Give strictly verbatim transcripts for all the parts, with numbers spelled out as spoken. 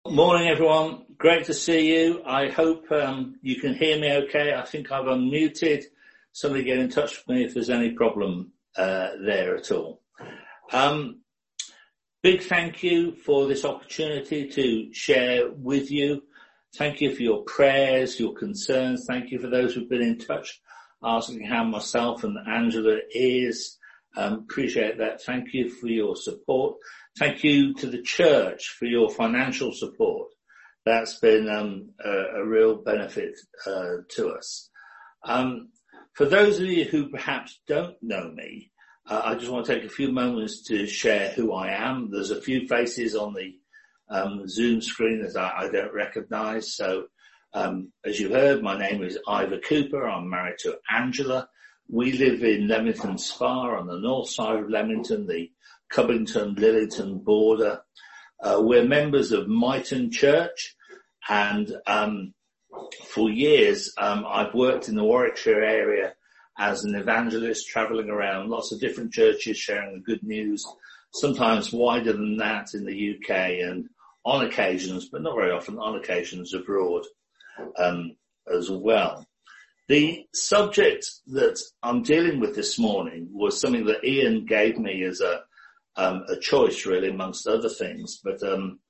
Morning, everyone. Great to see you. I hope um, you can hear me okay. I think I've unmuted. Somebody get in touch with me if there's any problem uh, there at all. Um, big thank you for this opportunity to share with you. Thank you for your prayers, your concerns. Thank you for those who've been in touch, asking how myself and Angela is. Um, appreciate that. Thank you for your support. Thank you to the church for your financial support. That's been um, a, a real benefit uh, to us. Um, for those of you who perhaps don't know me, uh, I just want to take a few moments to share who I am. There's a few faces on the um, Zoom screen that I, I don't recognise. So, um, as you heard, my name is Ivor Cooper. I'm married to Angela. We live in Leamington Spa on the north side of Leamington, the Covington-Lillington border. Uh, we're members of Myton Church, and um, for years um, I've worked in the Warwickshire area as an evangelist, travelling around lots of different churches, sharing the good news, sometimes wider than that in the U K, and on occasions, but not very often, on occasions abroad um, as well. The subject that I'm dealing with this morning was something that Ian gave me as a Um, a choice, really, amongst other things, but um,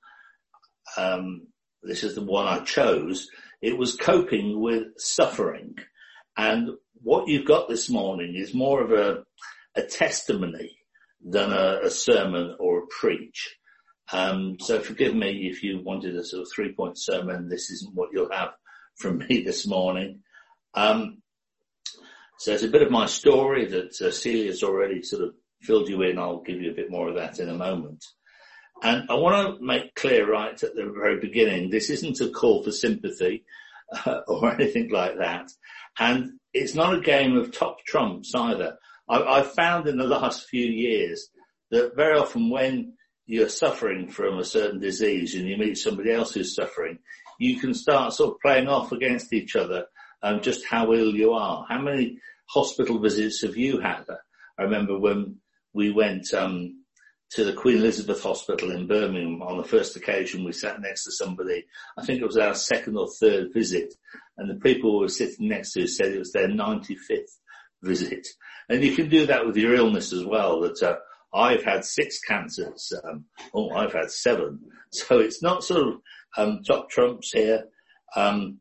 um, this is the one I chose. It was coping with suffering, and what you've got this morning is more of a, a testimony than a, a sermon or a preach. Um, so forgive me if you wanted a sort of three-point sermon. This isn't what you'll have from me this morning. Um, so it's a bit of my story that uh, Celia's already sort of filled you in. I'll give you a bit more of that in a moment. And I want to make clear right at the very beginning, this isn't a call for sympathy uh, or anything like that. And it's not a game of top trumps either. I, I've found in the last few years that very often when you're suffering from a certain disease and you meet somebody else who's suffering, you can start sort of playing off against each other um, just how ill you are. How many hospital visits have you had? I remember when we went um, to the Queen Elizabeth Hospital in Birmingham on the first occasion. We sat next to somebody, I think it was our second or third visit, and the people we were sitting next to said it was their ninety-fifth visit. And you can do that with your illness as well, that uh, I've had six cancers. Um, oh, I've had seven. So it's not sort of um, top trumps here. Um,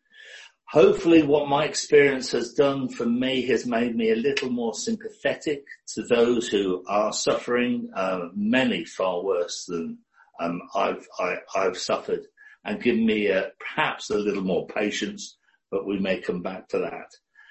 Hopefully what my experience has done for me has made me a little more sympathetic to those who are suffering, uh, many far worse than um, I've, I, I've suffered, and given me uh, perhaps a little more patience, but we may come back to that.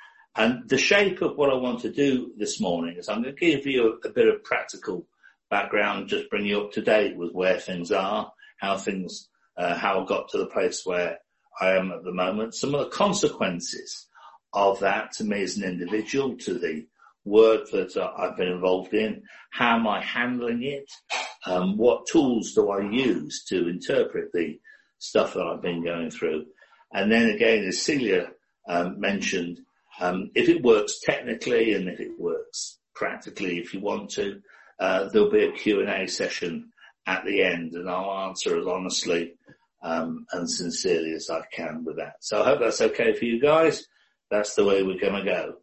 And the shape of what I want to do this morning is I'm going to give you a, a bit of practical background, just bring you up to date with where things are, how things, uh, how I got to the place where I am at the moment, some of the consequences of that to me as an individual, to the work that uh, I've been involved in, how am I handling it, um, what tools do I use to interpret the stuff that I've been going through. And then again, as Celia um, mentioned, um, if it works technically and if it works practically, if you want to, uh, there'll be a Q and A session at the end, and I'll answer as honestly Um, and sincerely as I can with that. So I hope that's okay for you guys. That's the way we're going to go.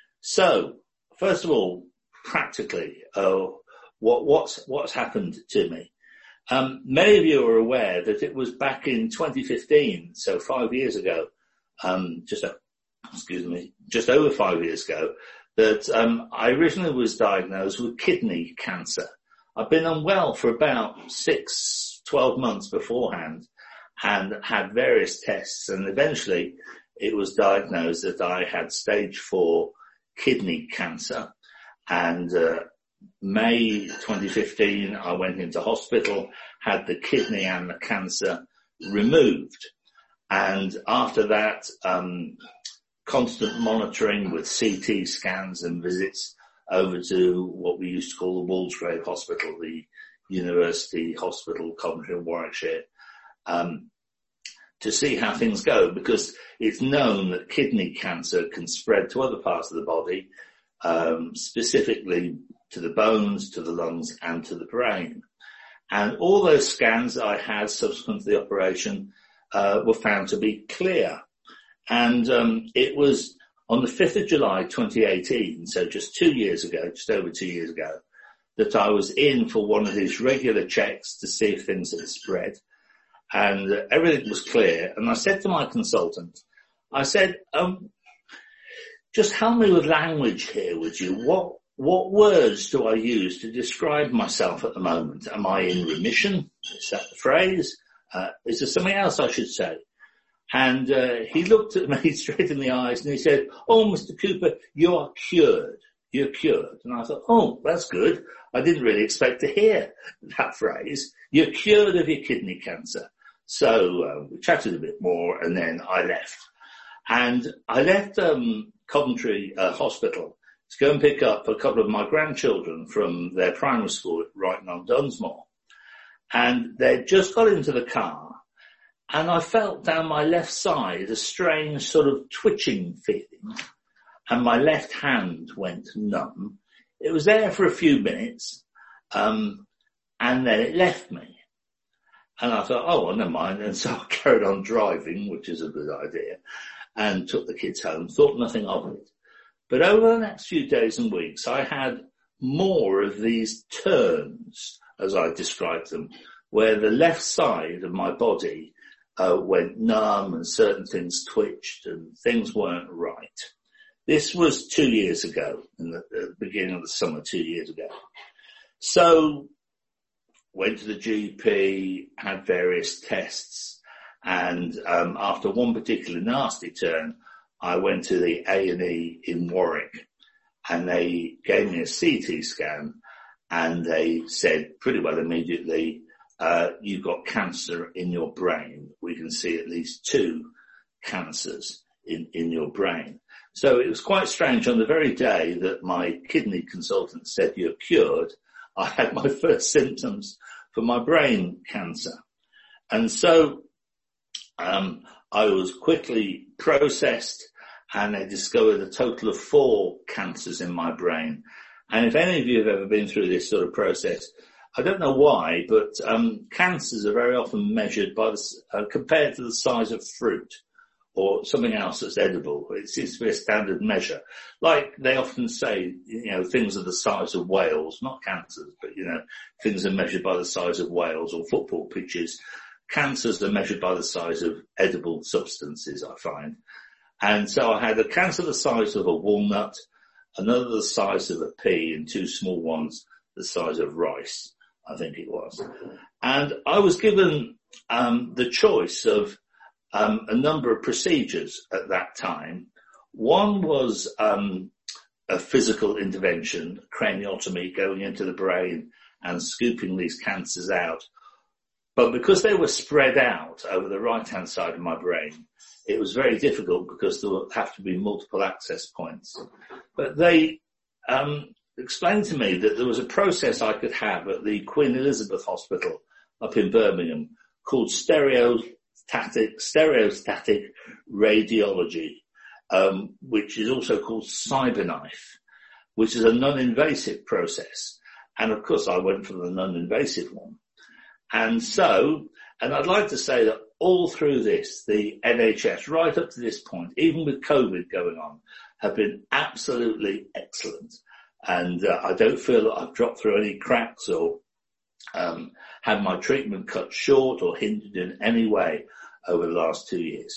So, first of all, practically, uh, what, what's, what's happened to me? Um, many of you are aware that it was back in twenty fifteen, so five years ago, um, just, a, excuse me, just over five years ago, that um, I originally was diagnosed with kidney cancer. I've been unwell for about six, twelve months beforehand, and had various tests, and eventually it was diagnosed that I had stage four kidney cancer. And uh, May twenty fifteen, I went into hospital, had the kidney and the cancer removed. And after that, um, constant monitoring with C T scans and visits over to what we used to call the Walsgrave Hospital, the University Hospital, Coventry and Warwickshire, um, to see how things go, because it's known that kidney cancer can spread to other parts of the body, um, specifically to the bones, to the lungs, and to the brain. And all those scans that I had subsequent to the operation uh, were found to be clear. And um, it was on the fifth of July twenty eighteen, so just two years ago, just over two years ago, that I was in for one of these regular checks to see if things had spread. And uh, everything was clear. And I said to my consultant, I said, um, just help me with language here, would you? What what words do I use to describe myself at the moment? Am I in remission? Is that the phrase? Uh, is there something else I should say? And uh, he looked at me straight in the eyes and he said, oh, Mister Cooper, you are cured. You're cured. And I thought, oh, that's good. I didn't really expect to hear that phrase. You're cured of your kidney cancer. So uh, we chatted a bit more and then I left. And I left um, Coventry uh, Hospital to go and pick up a couple of my grandchildren from their primary school at Brighton on Dunsmore. And they'd just got into the car and I felt down my left side a strange sort of twitching feeling and my left hand went numb. It was there for a few minutes um, and then it left me. And I thought, oh, well, never mind. And so I carried on driving, which is a good idea, and took the kids home, thought nothing of it. But over the next few days and weeks, I had more of these turns, as I described them, where the left side of my body uh, went numb and certain things twitched and things weren't right. This was two years ago, in the, the beginning of the summer, two years ago. So went to the G P, had various tests, and um, after one particularly nasty turn, I went to the A and E in Warwick, and they gave me a C T scan, and they said pretty well immediately, uh, you've got cancer in your brain. We can see at least two cancers in, in your brain. So it was quite strange. On the very day that my kidney consultant said you're cured, I had my first symptoms for my brain cancer. And so um I was quickly processed and they discovered a total of four cancers in my brain. And if any of you have ever been through this sort of process, I don't know why, but um cancers are very often measured by the, uh, compared to the size of fruit or something else that's edible. It seems to be a standard measure. Like they often say, you know, things are the size of whales, not cancers, but, you know, things are measured by the size of whales or football pitches. Cancers are measured by the size of edible substances, I find. And so I had a cancer the size of a walnut, another the size of a pea, and two small ones the size of rice, I think it was. And I was given um the choice of Um, a number of procedures at that time. One was um, a physical intervention, craniotomy, going into the brain and scooping these cancers out. But because they were spread out over the right-hand side of my brain, it was very difficult because there would have to be multiple access points. But they um, explained to me that there was a process I could have at the Queen Elizabeth Hospital up in Birmingham called stereo Static, stereostatic radiology, um, which is also called CyberKnife, which is a non-invasive process. And of course I went for the non-invasive one. And so, and I'd like to say that all through this, the N H S, right up to this point, even with COVID going on, have been absolutely excellent. And uh, I don't feel that I've dropped through any cracks or um, had my treatment cut short or hindered in any way over the last two years.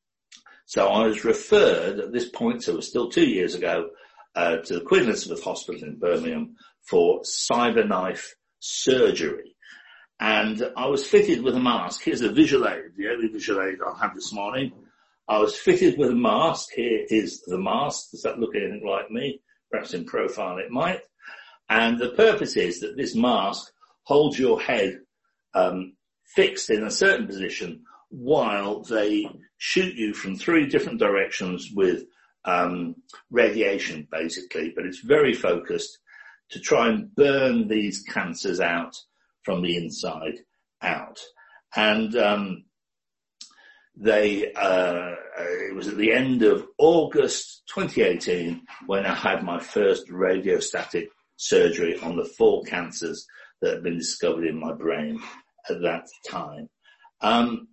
So I was referred at this point, so it was still two years ago, uh, to the Queen Elizabeth Hospital in Birmingham for CyberKnife surgery. And I was fitted with a mask. Here's a visual aid, the only visual aid I'll have this morning. I was fitted with a mask. Here is the mask. Does that look anything like me? Perhaps in profile it might. And the purpose is that this mask holds your head um, fixed in a certain position while they shoot you from three different directions with um, radiation, basically. But it's very focused to try and burn these cancers out from the inside out. And um, they, uh, it was at the end of August twenty eighteen when I had my first radiostatic surgery on the four cancers that had been discovered in my brain at that time. Um,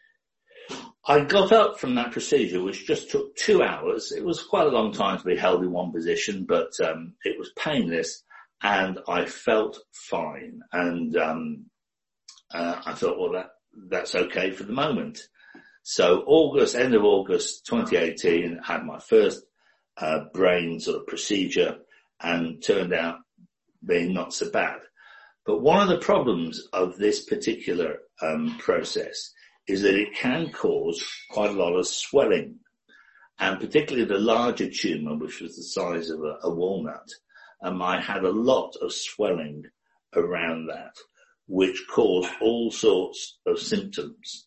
I got up from that procedure, which just took two hours. It was quite a long time to be held in one position, but um, it was painless, and I felt fine. And um, uh, I thought, well, that that's okay for the moment. So August, end of August twenty eighteen, I had my first uh, brain sort of procedure, and turned out being not so bad. But one of the problems of this particular um, process is that it can cause quite a lot of swelling, and particularly the larger tumour, which was the size of a, a walnut. Um, I had a lot of swelling around that, which caused all sorts of symptoms.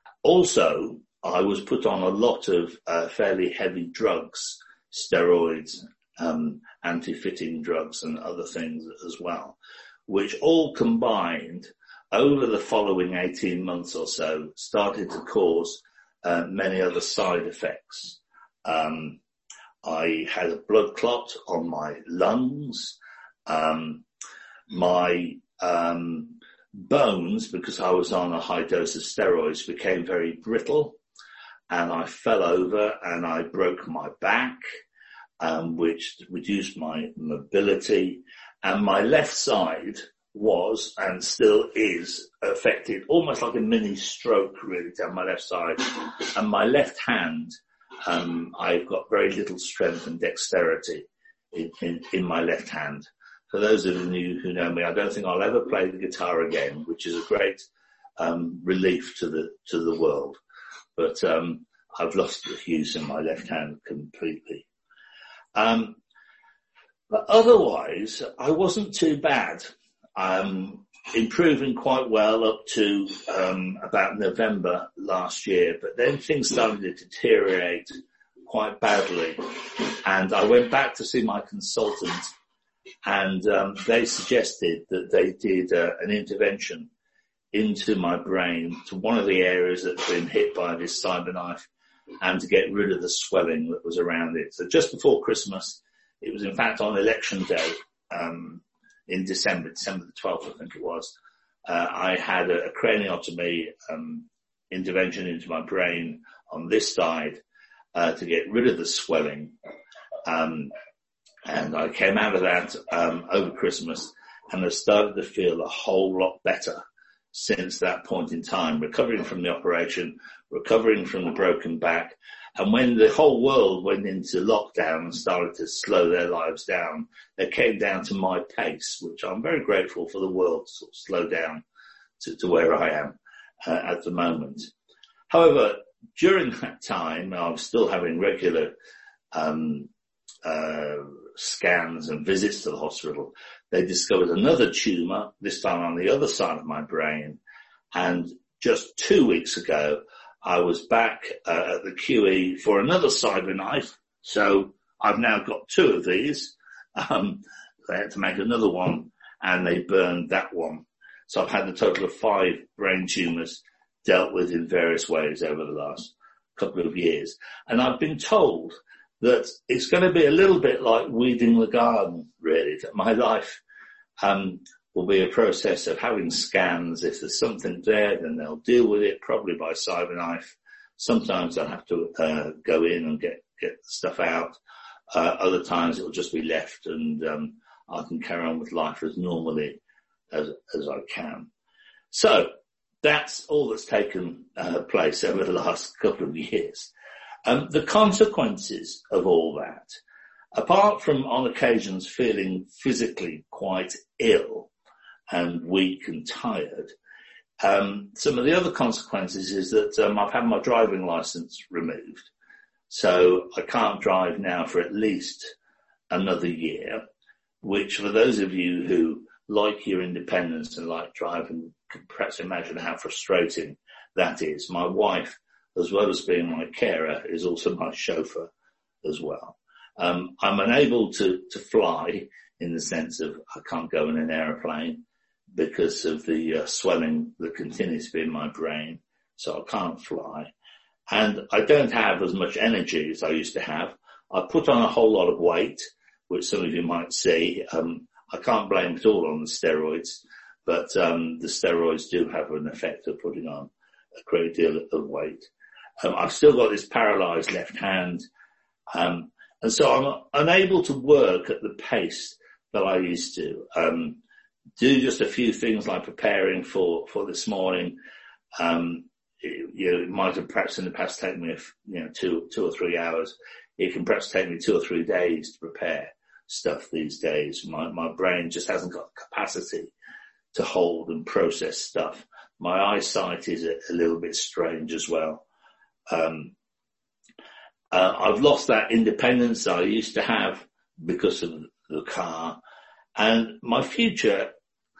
Also, I was put on a lot of uh, fairly heavy drugs, steroids, um, anti-fitting drugs and other things as well, which all combined over the following eighteen months or so started to cause uh, many other side effects. Um, I had a blood clot on my lungs. Um, my um, bones, because I was on a high dose of steroids, became very brittle, and I fell over and I broke my back, um, which reduced my mobility, and my left side was and still is affected, almost like a mini stroke really down my left side. And my left hand, um, I've got very little strength and dexterity in, in, in my left hand. For those of you who know me, I don't think I'll ever play the guitar again, which is a great um, relief to the to the world. But um, I've lost the use in my left hand completely. Um, but otherwise, I wasn't too bad. Um, improving quite well up to um, about November last year, but then things started to deteriorate quite badly, and I went back to see my consultant, and um, they suggested that they did uh, an intervention into my brain to one of the areas that had been hit by this cyberknife, and to get rid of the swelling that was around it. So just before Christmas, it was in fact on election day, um, in December, December the twelfth, I think it was, uh, I had a, a craniotomy um, intervention into my brain on this side uh, to get rid of the swelling. Um, and I came out of that um, over Christmas, and have started to feel a whole lot better since that point in time, recovering from the operation, recovering from the broken back. And when the whole world went into lockdown and started to slow their lives down, they came down to my pace, which I'm very grateful for the world to sort of slow down to, to where I am uh, at the moment. However, during that time, I was still having regular um, uh, scans and visits to the hospital. They discovered another tumour, this time on the other side of my brain, and just two weeks ago, I was back uh, at the Q E for another cyberknife, so I've now got two of these. Um, they had to make another one, and they burned that one. So I've had a total of five brain tumours dealt with in various ways over the last couple of years. And I've been told that it's going to be a little bit like weeding the garden, really, that my life um will be a process of having scans. If there's something there, then they'll deal with it, probably by cyberknife. Sometimes I'll have to uh, go in and get, get stuff out. Uh, other times it'll just be left, and um, I can carry on with life as normally as, as I can. So that's all that's taken uh, place over the last couple of years. Um, the consequences of all that, apart from on occasions feeling physically quite ill and weak and tired, um, some of the other consequences is that um, I've had my driving license removed. So I can't drive now for at least another year, which for those of you who like your independence and like driving, can perhaps imagine how frustrating that is. My wife, as well as being my carer, is also my chauffeur as well. Um, I'm unable to, to fly in the sense of I can't go in an aeroplane because of the uh, swelling that continues to be in my brain, so I can't fly. And I don't have as much energy as I used to have. I put on a whole lot of weight, which some of you might see. Um, I can't blame it all on the steroids, but um, the steroids do have an effect of putting on a great deal of weight. Um, I've still got this paralysed left hand, um, and so I'm unable to work at the pace that I used to. Um, do just a few things like preparing for, for this morning. Um, it, you know, it might have perhaps in the past taken me, you know, two, two or three hours. It can perhaps take me two or three days to prepare stuff these days. My, my brain just hasn't got the capacity to hold and process stuff. My eyesight is a, a little bit strange as well. Um, uh, I've lost that independence I used to have because of the car, and my future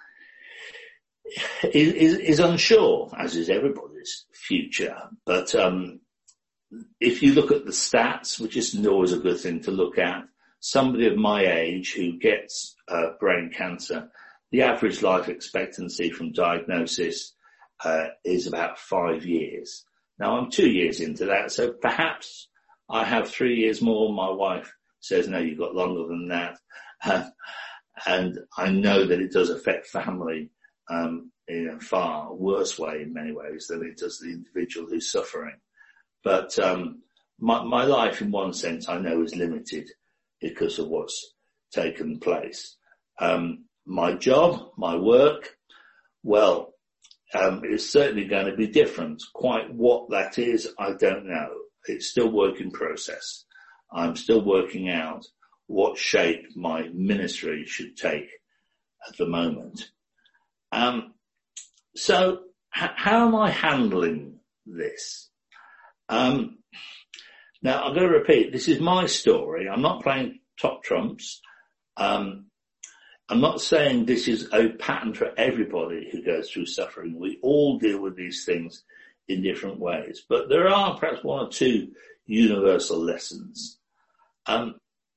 is, is, is unsure, as is everybody's future. But um, if you look at the stats, which isn't always a good thing to look at, somebody of my age who gets uh, brain cancer, the average life expectancy from diagnosis uh, is about five years. Now, I'm two years into that, so perhaps I have three years more. My wife says, no, you've got longer than that. Uh, and I know that it does affect family um, in a far worse way in many ways than it does the individual who's suffering. But um, my, my life, in one sense, I know is limited because of what's taken place. Um, my job, my work, well, um, it's certainly going to be different. Quite what that is, I don't know. It's still work in process. I'm still working out what shape my ministry should take at the moment. Um, so h- how am I handling this? Um, now, I'm going to repeat, this is my story. I'm not playing top trumps. Um, I'm not saying this is a pattern for everybody who goes through suffering. We all deal with these things in different ways. But there are perhaps one or two universal lessons. Um,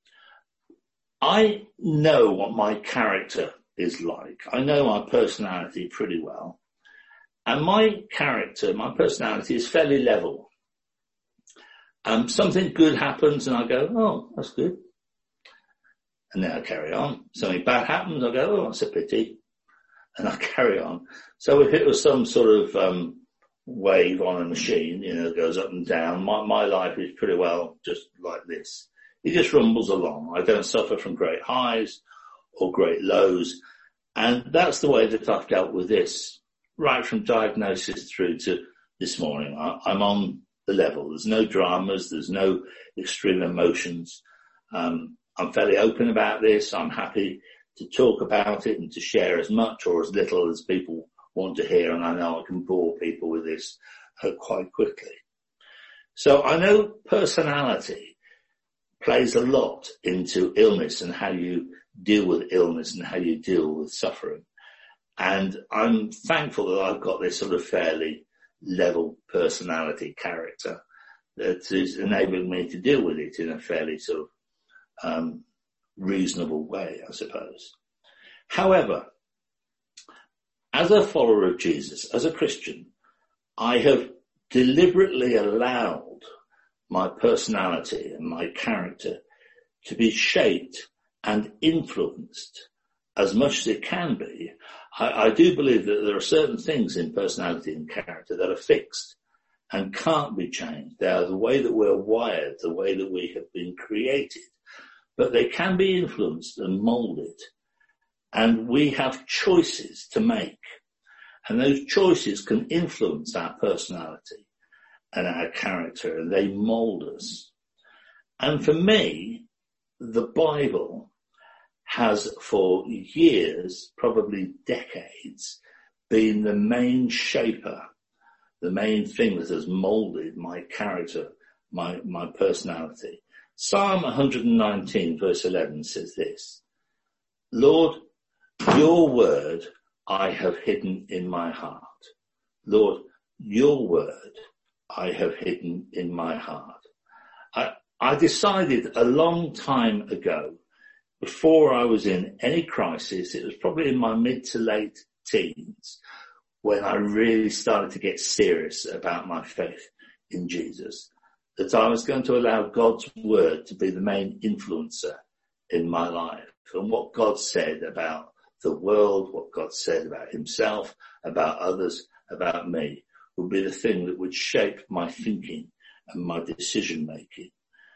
I know what my character is like. I know my personality pretty well. And my character, my personality is fairly level. Um, something good happens and I go, oh, that's good. And then I carry on. Something bad happens, I go, oh, that's a pity. And I carry on. So if it was some sort of um, wave on a machine, you know, goes up and down, my, my life is pretty well just like this. It just rumbles along. I don't suffer from great highs or great lows. And that's the way that I've dealt with this, right from diagnosis through to this morning. I, I'm on the level. There's no dramas. There's no extreme emotions. Um, I'm fairly open about this. I'm happy to talk about it and to share as much or as little as people want to hear. And I know I can bore people with this uh, quite quickly. So I know personality plays a lot into illness and how you deal with illness and how you deal with suffering. And I'm thankful that I've got this sort of fairly level personality character that is enabling me to deal with it in a fairly sort of um, reasonable way, I suppose. However, as a follower of Jesus, as a Christian, I have deliberately allowed my personality and my character to be shaped and influenced as much as it can be. I, I do believe that there are certain things in personality and character that are fixed and can't be changed. They are the way that we're wired, the way that we have been created. But they can be influenced and molded. And we have choices to make. And those choices can influence our personality and our character, and they mold us. And for me, the Bible has for years, probably decades, been the main shaper, the main thing that has molded my character, my, my personality. Psalm one nineteen verse eleven says this, Lord, your word I have hidden in my heart. Lord, your word I have hidden in my heart. I, I decided a long time ago, before I was in any crisis, it was probably in my mid to late teens, when I really started to get serious about my faith in Jesus, that I was going to allow God's word to be the main influencer in my life and what God said about the world, what God said about himself, about others, about me, would be the thing that would shape my thinking and my decision making.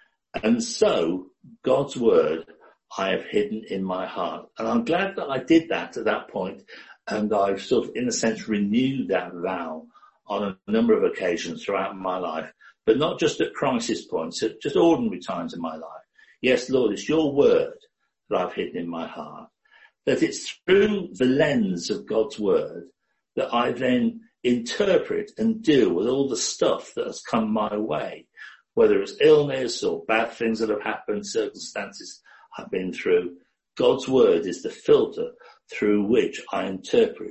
And so God's word I have hidden in my heart. And I'm glad that I did that at that point, and I've sort of, in a sense, renewed that vow on a number of occasions throughout my life, but not just at crisis points, at just ordinary times in my life. Yes, Lord, it's your word that I've hidden in my heart, that it's through the lens of God's word that I then interpret and deal with all the stuff that has come my way, whether it's illness or bad things that have happened, circumstances I've been through. God's word is the filter through which I interpret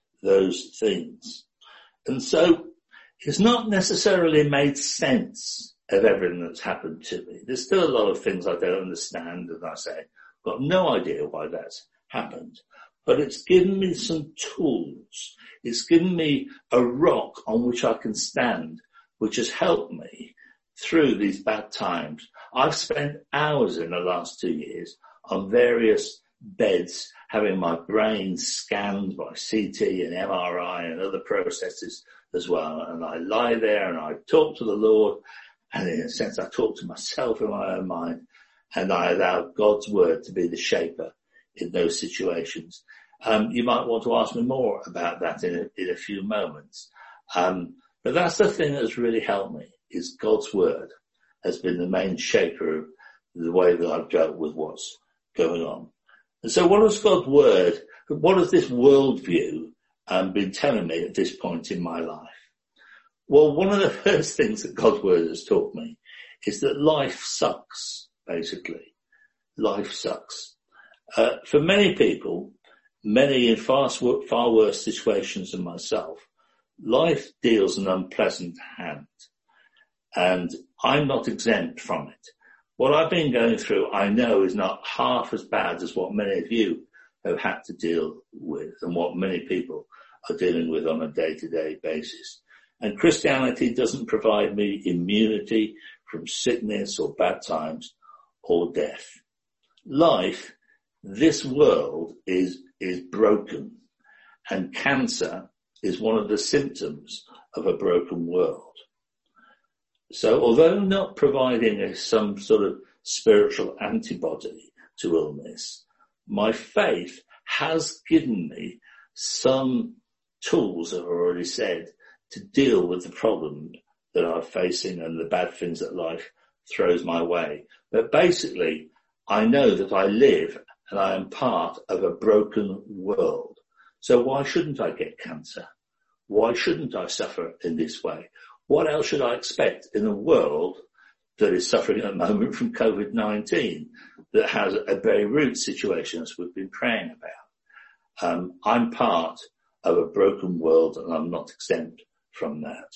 those things. And so it's not necessarily made sense of everything that's happened to me. There's still a lot of things I don't understand, and I say, I've got no idea why that's happened. But it's given me some tools. It's given me a rock on which I can stand, which has helped me through these bad times. I've spent hours in the last two years on various beds, having my brain scanned by C T and M R I and other processes as well. And I lie there and I talk to the Lord, and in a sense I talk to myself in my own mind, and I allow God's word to be the shaper in those situations. Um, you might want to ask me more about that in a, in a few moments. Um, but that's the thing that's really helped me, is God's word has been the main shaper of the way that I've dealt with what's going on. And so what has God's word, what has this worldview um, been telling me at this point in my life? Well, one of the first things that God's word has taught me is that life sucks, basically. Life sucks. Uh, for many people, many in far, far worse situations than myself, life deals an unpleasant hand. And I'm not exempt from it. What I've been going through, I know, is not half as bad as what many of you have had to deal with and what many people are dealing with on a day-to-day basis. And Christianity doesn't provide me immunity from sickness or bad times or death. Life, this world is, is broken, and cancer is one of the symptoms of a broken world. So although not providing a, some sort of spiritual antibody to illness, my faith has given me some tools, as I've already said, to deal with the problem that I'm facing and the bad things that life throws my way. But basically, I know that I live and I am part of a broken world. So why shouldn't I get cancer? Why shouldn't I suffer in this way? What else should I expect in a world that is suffering at the moment from COVID nineteen, that has a Beirut situation, as we've been praying about? Um, I'm part of a broken world, and I'm not exempt from that.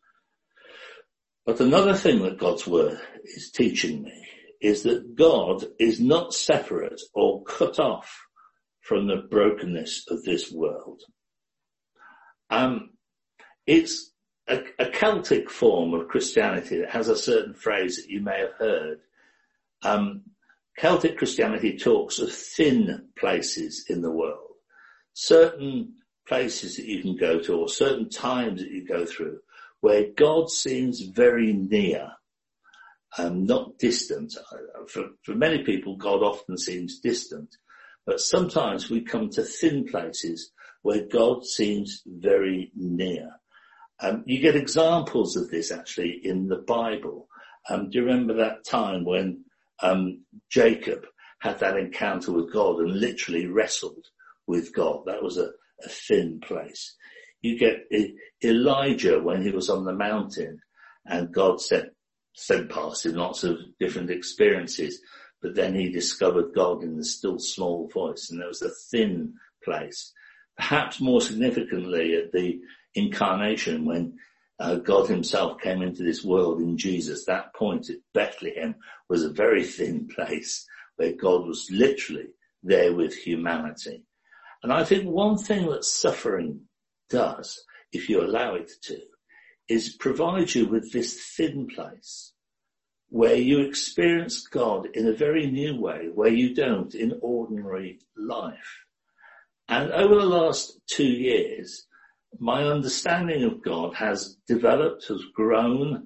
But another thing that God's word is teaching me is that God is not separate or cut off from the brokenness of this world. Um, it's A, a Celtic form of Christianity that has a certain phrase that you may have heard. Um, Celtic Christianity talks of thin places in the world, certain places that you can go to or certain times that you go through where God seems very near, um, not distant. For, for many people, God often seems distant, but sometimes we come to thin places where God seems very near. Um, you get examples of this actually in the Bible. Um, do you remember that time when um, Jacob had that encounter with God and literally wrestled with God? That was a, a thin place. You get e- Elijah when he was on the mountain and God sent, sent past him lots of different experiences, but then he discovered God in the still small voice, and there was a thin place. Perhaps more significantly at the incarnation, when uh, God himself came into this world in Jesus, that point at Bethlehem was a very thin place where God was literally there with humanity. And I think one thing that suffering does, if you allow it to, is provide you with this thin place where you experience God in a very new way, where you don't in ordinary life. And over the last two years, my understanding of God has developed, has grown.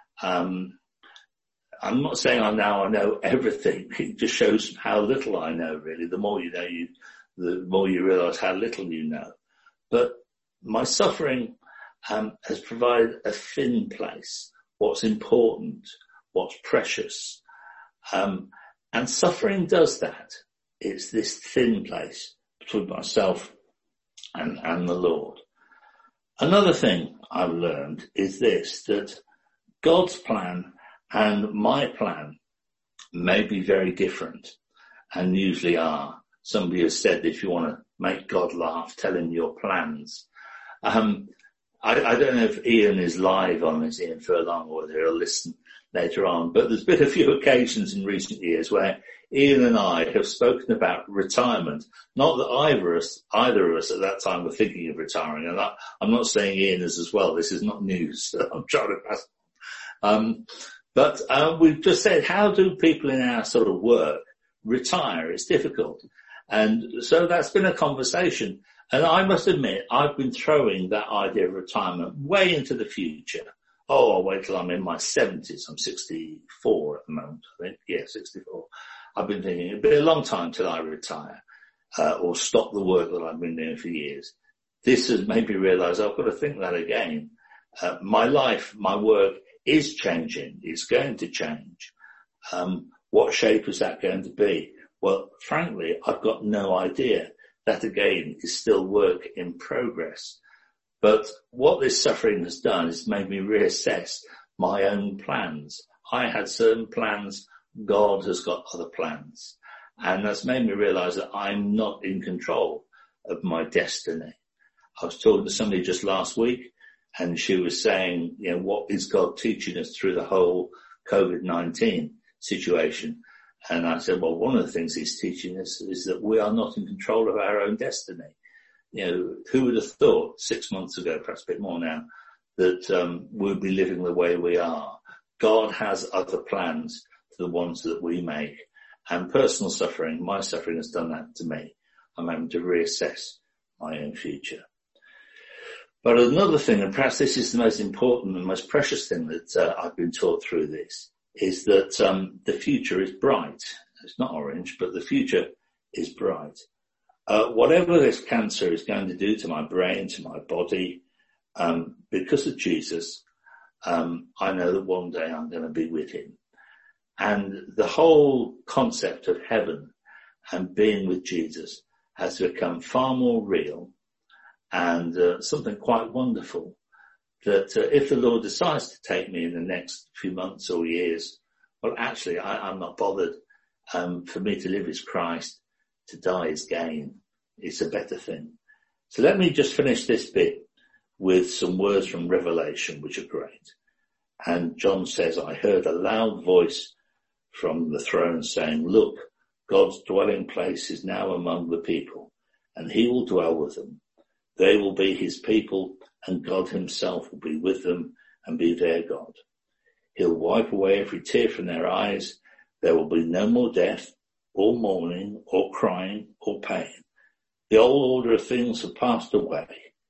Um, I'm not saying I now I know everything. It just shows how little I know, really. The more you know, you, the more you realise how little you know. But my suffering um, has provided a thin place. What's important, what's precious. Um, and suffering does that. It's this thin place between myself and, and the Lord. Another thing I've learned is this, that God's plan and my plan may be very different, and usually are. Somebody has said, if you want to make God laugh, tell him your plans. Um, I, I don't know if Ian is live on this, Ian Furlong, or whether he'll listen later on, but there's been a few occasions in recent years where Ian and I have spoken about retirement. Not that either of us, either of us at that time were thinking of retiring, and I, I'm not saying Ian is as well. This is not news that I'm trying to pass. Um, but uh, we've just said, how do people in our sort of work retire? It's difficult. And so that's been a conversation. And I must admit, I've been throwing that idea of retirement way into the future. Oh, I'll wait till I'm in my seventies. I'm sixty-four at the moment, I think. Yeah, sixty-four. I've been thinking it'll be a long time till I retire, uh, or stop the work that I've been doing for years. This has made me realise I've got to think that again. Uh, my life, my work is changing. It's going to change. Um, what shape is that going to be? Well, frankly, I've got no idea. That again is still work in progress. But what this suffering has done is made me reassess my own plans. I had certain plans. God has got other plans. And that's made me realize that I'm not in control of my destiny. I was talking to somebody just last week, and she was saying, you know, what is God teaching us through the whole COVID nineteen situation? And I said, well, one of the things he's teaching us is that we are not in control of our own destiny. You know, who would have thought six months ago, perhaps a bit more now, that um, we'd be living the way we are? God has other plans to the ones that we make. And personal suffering, my suffering has done that to me. I'm having to reassess my own future. But another thing, and perhaps this is the most important and most precious thing that uh, I've been taught through this, is that um, the future is bright. It's not orange, but the future is bright. Uh, whatever this cancer is going to do to my brain, to my body, um, because of Jesus, um, I know that one day I'm going to be with him. And the whole concept of heaven and being with Jesus has become far more real and uh, something quite wonderful. That uh, if the Lord decides to take me in the next few months or years, well, actually, I, I'm not bothered. Um, for me to live is Christ, to die is gain. It's a better thing. So let me just finish this bit with some words from Revelation, which are great. And John says, I heard a loud voice from the throne saying, look, God's dwelling place is now among the people, and he will dwell with them. They will be his people, and God himself will be with them and be their God. He'll wipe away every tear from their eyes. There will be no more death, or mourning, or crying, or pain. The old order of things have passed away.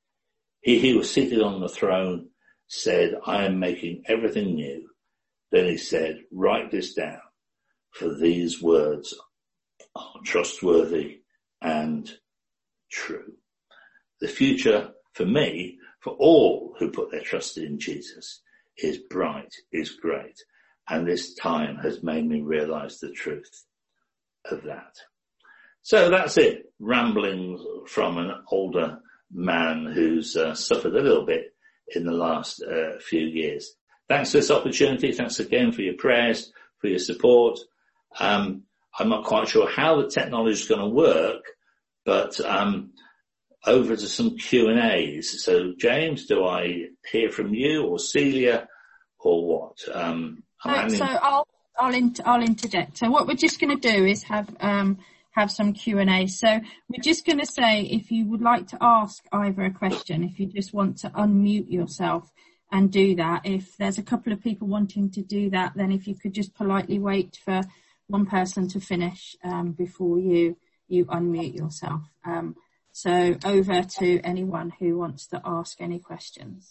He who was seated on the throne said, I am making everything new. Then he said, write this down, for these words are trustworthy and true. The future for me, for all who put their trust in Jesus, is bright, is great. And this time has made me realize the truth of that. So that's it. Ramblings from an older man who's uh, suffered a little bit in the last uh, few years. Thanks for this opportunity. Thanks again for your prayers, for your support. Um, I'm not quite sure how the technology is going to work, but um, over to some Q and A's. So, James, do I hear from you or Celia or what? Um, I'm so, so I'll I'll, inter- I'll interject. So what we're just going to do is have um, have some Q and A. So we're just going to say, if you would like to ask Ivor a question, if you just want to unmute yourself and do that. If there's a couple of people wanting to do that, then if you could just politely wait for one person to finish um, before you you unmute yourself. Um, So over to anyone who wants to ask any questions.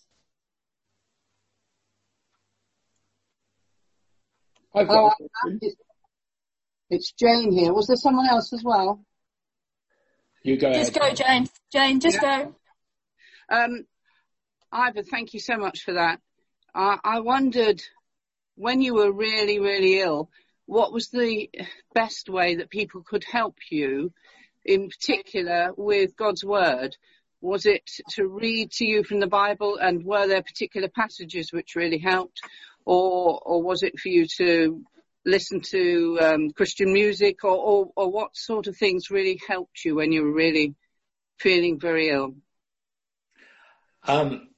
I've got a question. It's Jane here. Was there someone else as well? You go Just ahead. go, Jane. Jane, just Yeah. go. Um, Ivor, thank you so much for that. I, I wondered, when you were really, really ill, what was the best way that people could help you, in particular with God's Word? Was it to read to you from the Bible, and were there particular passages which really helped? Or, or was it for you to listen to um, Christian music, or, or, or what sort of things really helped you when you were really feeling very ill? Um,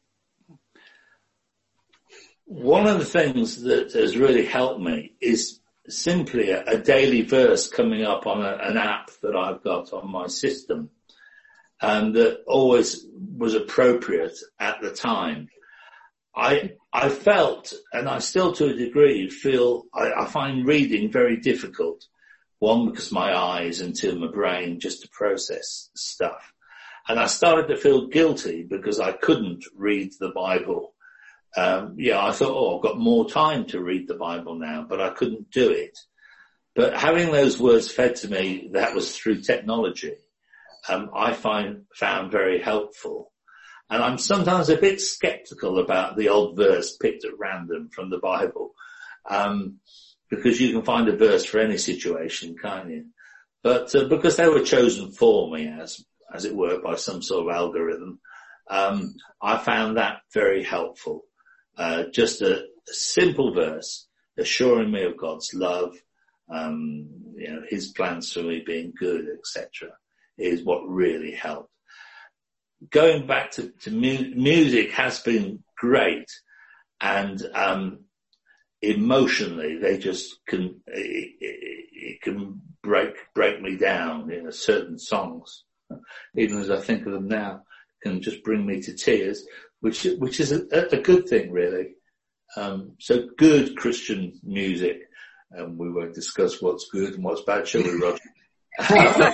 one of the things that has really helped me is simply a, a daily verse coming up on a, an app that I've got on my system, and that always was appropriate at the time. I I felt, and I still to a degree feel, I, I find reading very difficult. One, because my eyes and two, my brain, just to process stuff. And I started to feel guilty because I couldn't read the Bible. Um, yeah, I thought, oh, I've got more time to read the Bible now, but I couldn't do it. But having those words fed to me, that was through technology, um, I find found very helpful. And I'm sometimes a bit skeptical about the odd verse picked at random from the Bible, um, because you can find a verse for any situation, can't you? But uh, because they were chosen for me, as as it were, by some sort of algorithm, um, I found that very helpful. Uh, just a, a simple verse assuring me of God's love, um, you know, His plans for me being good, et cetera, is what really helped. Going back to, to mu- music has been great, and um, emotionally they just can it, it, it can break break me down. You know, certain songs, even as I think of them now, can just bring me to tears, which which is a, a good thing, really. Um, so good Christian music, and um, we won't discuss what's good and what's bad, shall we, Roger?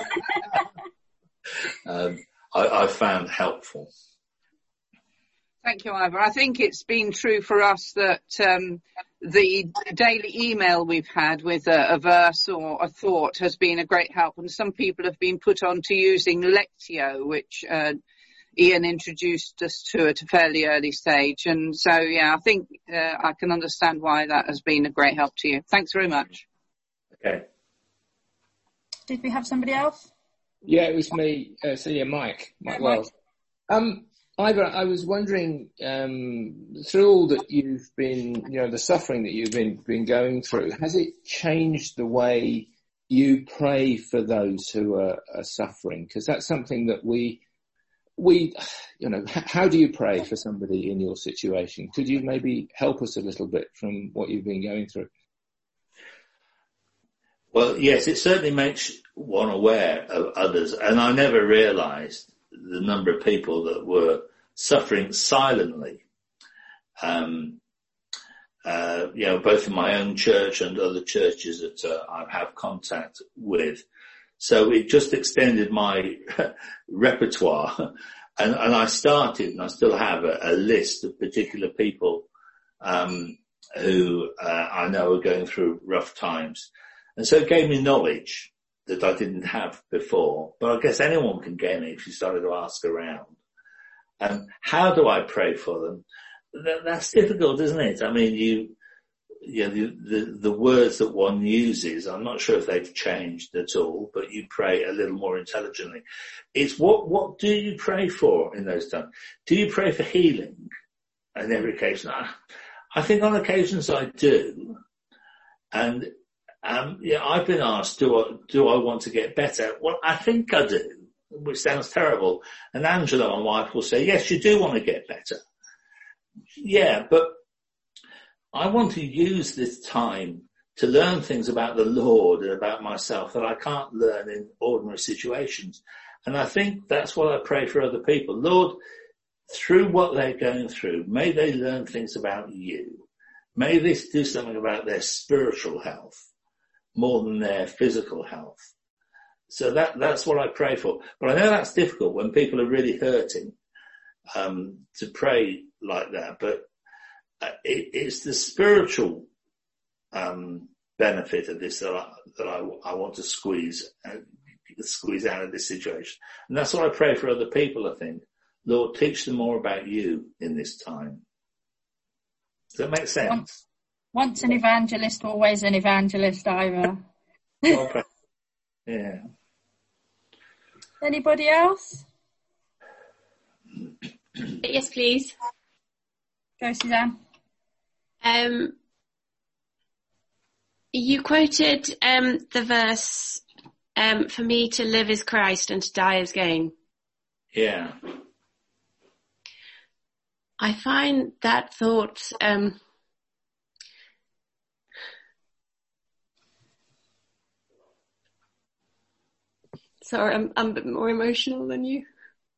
um, I, I found helpful. Thank you, Ivor. I think it's been true for us that um, the daily email we've had with a, a verse or a thought has been a great help, and some people have been put on to using Lectio, which uh, Ian introduced us to at a fairly early stage. And so, yeah, I think uh, I can understand why that has been a great help to you. Thanks very much. Okay. Did we have somebody else? Yeah, it was me. Uh, so yeah, Mike, Mike Wells. Um, Ivor, I was wondering, um, through all that you've been, you know, the suffering that you've been been going through, has it changed the way you pray for those who are, are suffering? Because that's something that we, we, you know, how do you pray for somebody in your situation? Could you maybe help us a little bit from what you've been going through? Well, yes, it certainly makes one aware of others, and I never realised the number of people that were suffering silently, um, uh, you know, both in my own church and other churches that uh, I have contact with. So it just extended my repertoire, and, and I started, and I still have a, a list of particular people um, who uh, I know are going through rough times. And so it gave me knowledge that I didn't have before. But I guess anyone can gain it if you started to ask around. And how do I pray for them? That, that's difficult, isn't it? I mean, you, you know, the, the, the words that one uses, I'm not sure if they've changed at all, but you pray a little more intelligently. It's what, what do you pray for in those times? Do you pray for healing on every occasion? I, I think on occasions I do. And Um, yeah, I've been asked, do I, do I want to get better? Well, I think I do, which sounds terrible. And Angela, my wife, will say, yes, you do want to get better. Yeah, but I want to use this time to learn things about the Lord and about myself that I can't learn in ordinary situations. And I think that's what I pray for other people. Lord, through what they're going through, may they learn things about you. May this do something about their spiritual health more than their physical health. so that, that's what I pray for. But I know that's difficult when people are really hurting, um, to pray like that. But uh, it, it's the spiritual, um, benefit of this that I, that I, I want to squeeze, uh, squeeze out of this situation. And that's what I pray for other people, I think. Lord, teach them more about you in this time. Does that make sense? Once, once an evangelist, always an evangelist, Ira. Okay. Yeah. Anybody else? Yes, please. Go, Suzanne. Um, you quoted um, the verse, um, for me to live is Christ and to die is gain. Yeah. I find that thought um, sorry, I'm, I'm a bit more emotional than you.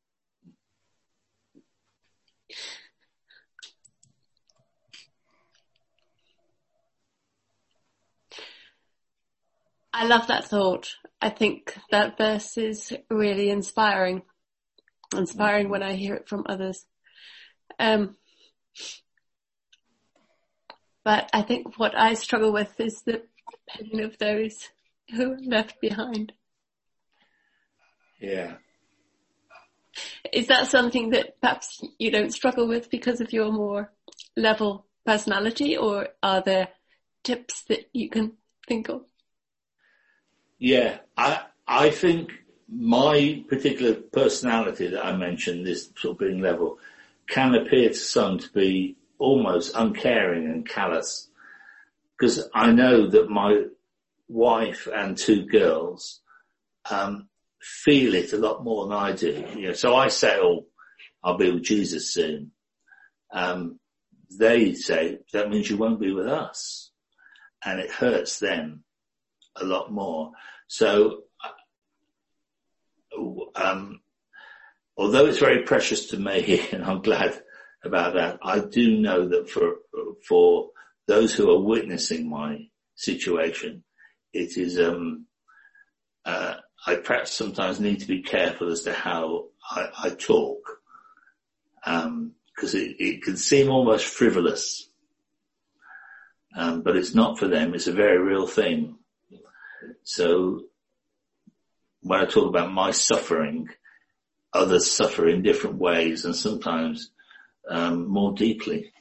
I love that thought. I think that verse is really inspiring. Inspiring when I hear it from others. Um, but I think what I struggle with is the pain of those who are left behind. Yeah. Is that something that perhaps you don't struggle with because of your more level personality, or are there tips that you can think of? Yeah, I I think my particular personality that I mentioned, this sort of being level, can appear to some to be almost uncaring and callous, because I know that my wife and two girls um, feel it a lot more than I do. You know, so I say, "Oh, I'll be with Jesus soon." Um, they say that means you won't be with us, and it hurts them a lot more. So, um, although it's very precious to me, and I'm glad about that, I do know that for for those who are witnessing my situation, it is um, uh, I perhaps sometimes need to be careful as to how I, I talk, um, because it, it can seem almost frivolous, um, but it's not for them. It's a very real thing. So when I talk about my suffering, others suffer in different ways and sometimes um, more deeply.